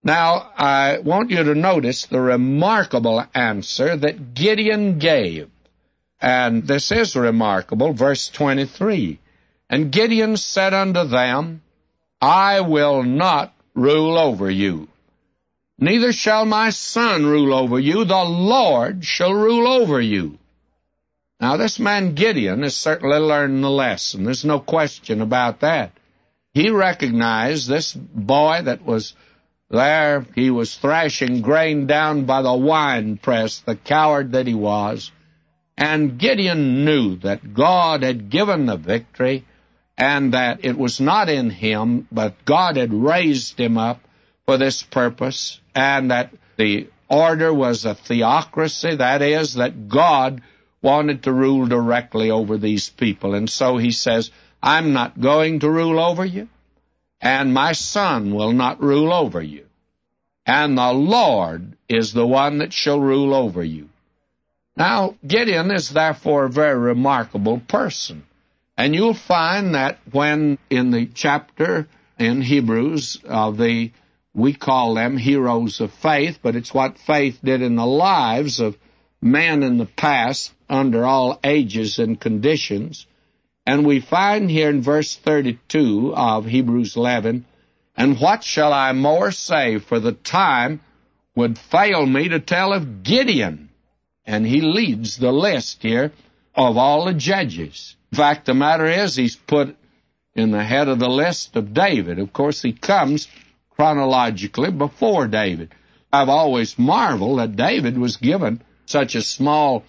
Now, I want you to notice the remarkable answer that Gideon gave. And this is remarkable, verse 23. And Gideon said unto them, I will not rule over you, neither shall my son rule over you, the Lord shall rule over you. Now, this man Gideon has certainly learned the lesson. There's no question about that. He recognized this boy that was there. He was thrashing grain down by the wine press, the coward that he was. And Gideon knew that God had given the victory and that it was not in him, but God had raised him up for this purpose, and that the order was a theocracy, that is, that God wanted to rule directly over these people. And so he says, I'm not going to rule over you, and my son will not rule over you. And the Lord is the one that shall rule over you. Now, Gideon is therefore a very remarkable person. And you'll find that when in the chapter in Hebrews of we call them heroes of faith, but it's what faith did in the lives of men in the past under all ages and conditions. And we find here in verse 32 of Hebrews 11, and what shall I more say, for the time would fail me to tell of Gideon. And he leads the list here of all the judges. In fact, the matter is, he's put in the head of the list of David. Of course, he comes chronologically before David. I've always marveled that David was given such a small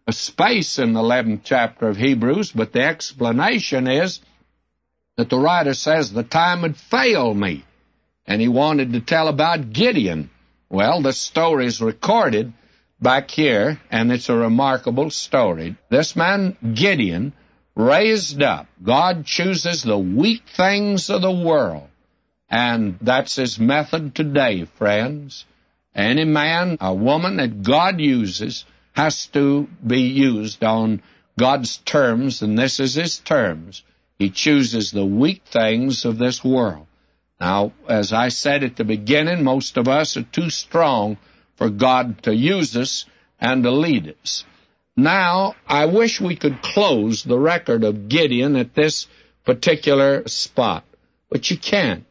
space in the 11th chapter of Hebrews, but the explanation is that the writer says the time had failed me, and he wanted to tell about Gideon. Well, the story is recorded back here, and it's a remarkable story. This man, Gideon, raised up. God chooses the weak things of the world, and that's his method today, friends. Any man, a woman that God uses has to be used on God's terms, and this is his terms. He chooses the weak things of this world. Now, as I said at the beginning, most of us are too strong for God to use us and to lead us. Now, I wish we could close the record of Gideon at this particular spot, but you can't.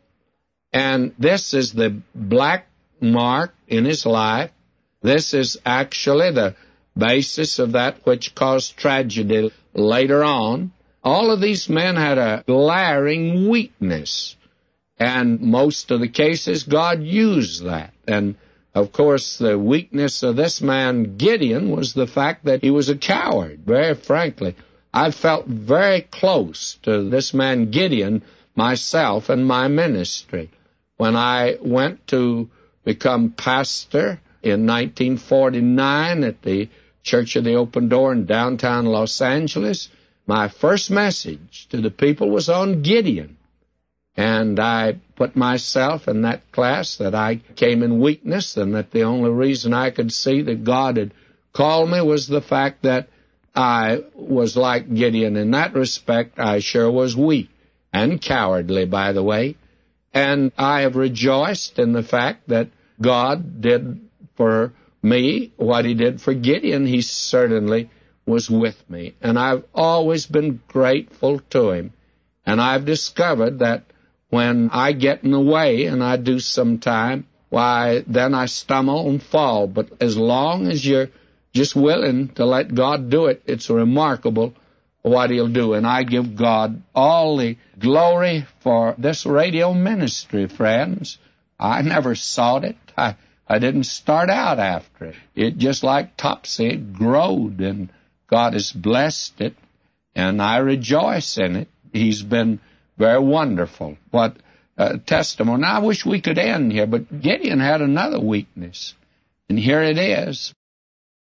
And this is the black mark in his life. This is actually the basis of that which caused tragedy later on. All of these men had a glaring weakness, and most of the cases God used that. And of course, the weakness of this man, Gideon, was the fact that he was a coward, very frankly. I felt very close to this man, Gideon, myself and my ministry. When I went to become pastor in 1949 at the Church of the Open Door in downtown Los Angeles, my first message to the people was on Gideon. And I put myself in that class that I came in weakness, and that the only reason I could see that God had called me was the fact that I was like Gideon. In that respect, I sure was weak and cowardly, by the way. And I have rejoiced in the fact that God did for me what he did for Gideon. He certainly was with me. And I've always been grateful to him. And I've discovered that when I get in the way, and I do sometime, why, then I stumble and fall. But as long as you're just willing to let God do it, it's remarkable what he'll do. And I give God all the glory for this radio ministry, friends. I never sought it. I didn't start out after it. It just like Topsy, it growed, and God has blessed it, and I rejoice in it. He's been very wonderful. What testimony. Now, I wish we could end here, but Gideon had another weakness, and here it is.